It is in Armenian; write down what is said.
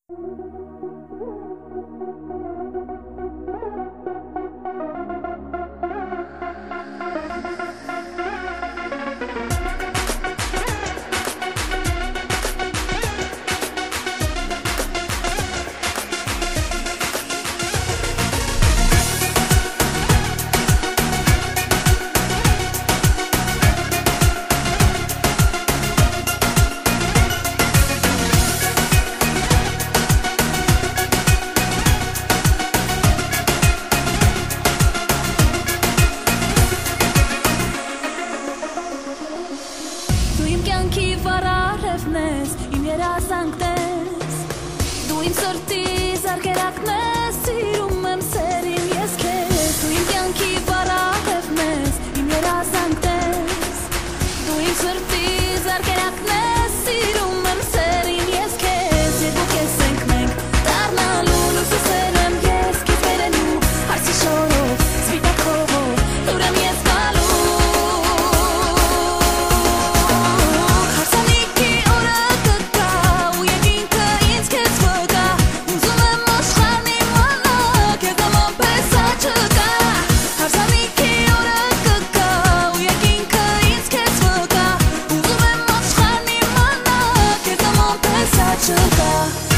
Im երազանքնես Դու իմ սրտի զարկերակնես Սիրում եմ սերին ես քեզ Դու իմ կյանքի վարահևն ես Իմ երազանքնես Դու իմ սրտի զարկերակնես Սիրում եմ սերին ես քեզ Երկու կես ենք մենք Դառնալու լուսուսել եմ ես Քեզ վերելու հարսի շորով Սպիտակ խողով Դուր եմ ես գալու Sugar